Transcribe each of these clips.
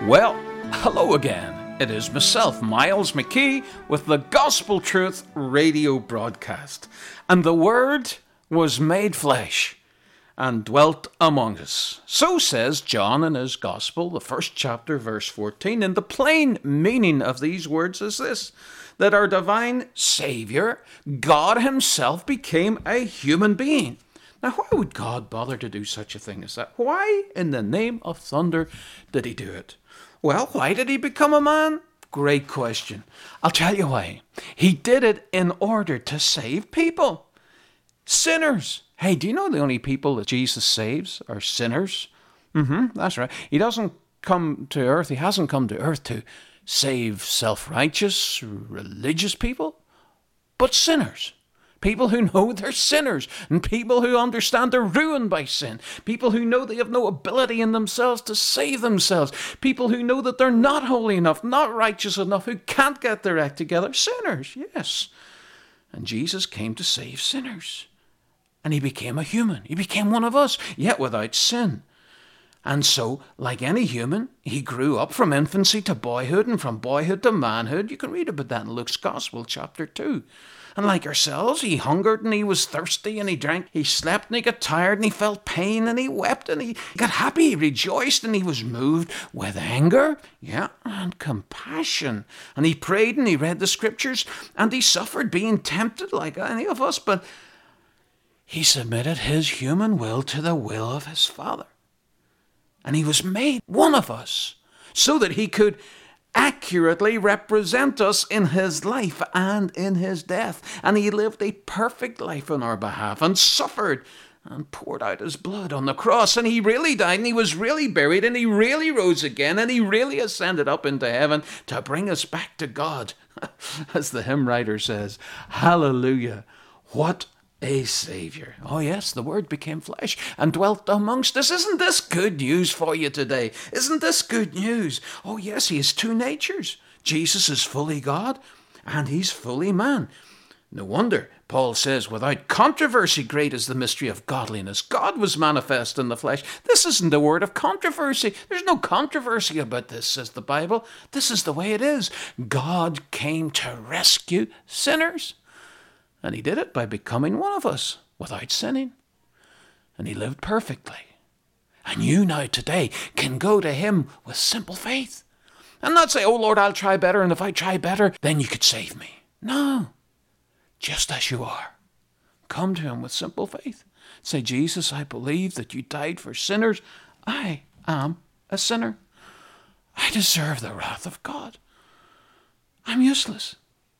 Well, hello again. It is myself, Miles McKee, with the Gospel Truth radio broadcast. And the Word was made flesh and dwelt among us. So says John in his Gospel, the first chapter, verse 14. And the plain meaning of these words is this, that our divine Savior, God himself, became a human being. Now, why would God bother to do such a thing as that? Why, in the name of thunder, did he do it? Well, why did he become a man? Great question. I'll tell you why. He did it in order to save people. Sinners. Hey, do you know the only people that Jesus saves are sinners? That's right. He hasn't come to earth to save self-righteous, religious people, but sinners. People who know they're sinners, and people who understand they're ruined by sin. People who know they have no ability in themselves to save themselves. People who know that they're not holy enough, not righteous enough, who can't get their act together. Sinners, yes. And Jesus came to save sinners. And he became a human. He became one of us, yet without sin. And so, like any human, he grew up from infancy to boyhood, and from boyhood to manhood. You can read about that in Luke's Gospel, chapter 2. And like ourselves, he hungered and he was thirsty and he drank. He slept and he got tired and he felt pain and he wept and he got happy. He rejoiced and he was moved with anger, and compassion. And he prayed and he read the scriptures and he suffered being tempted like any of us. But he submitted his human will to the will of his Father. And he was made one of us so that he could accurately represent us in his life and in his death. And he lived a perfect life on our behalf and suffered and poured out his blood on the cross. And he really died and he was really buried and he really rose again and he really ascended up into heaven to bring us back to God. As the hymn writer says, hallelujah, what a Savior. Oh yes, the Word became flesh and dwelt amongst us. Isn't this good news for you today? Isn't this good news? Oh yes, he has two natures. Jesus is fully God and he's fully man. No wonder Paul says, without controversy, great is the mystery of godliness. God was manifest in the flesh. This isn't a word of controversy. There's no controversy about this, says the Bible. This is the way it is. God came to rescue sinners. And he did it by becoming one of us without sinning. And he lived perfectly. And you now today can go to him with simple faith. And not say, oh Lord, I'll try better. And if I try better, then you could save me. No. Just as you are. Come to him with simple faith. Say, Jesus, I believe that you died for sinners. I am a sinner. I deserve the wrath of God. I'm useless.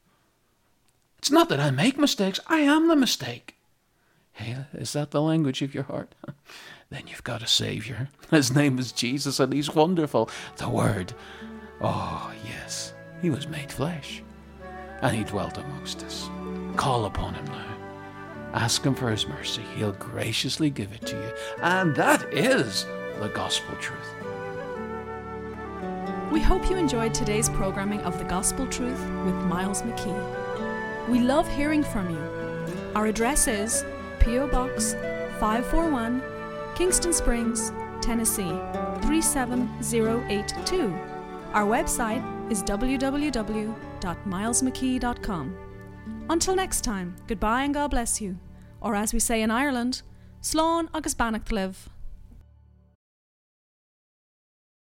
It's not that I make mistakes. I am the mistake. Hey, is that the language of your heart? Then you've got a Savior. His name is Jesus and he's wonderful. The Word. Oh, yes. He was made flesh. And he dwelt amongst us. Call upon him now. Ask him for his mercy. He'll graciously give it to you. And that is the gospel truth. We hope you enjoyed today's programming of The Gospel Truth with Miles McKee. We love hearing from you. Our address is P.O. Box 541, Kingston Springs, Tennessee 37082. Our website is www.milesmckee.com. Until next time, goodbye and God bless you. Or as we say in Ireland, Slán agus Bannacht live.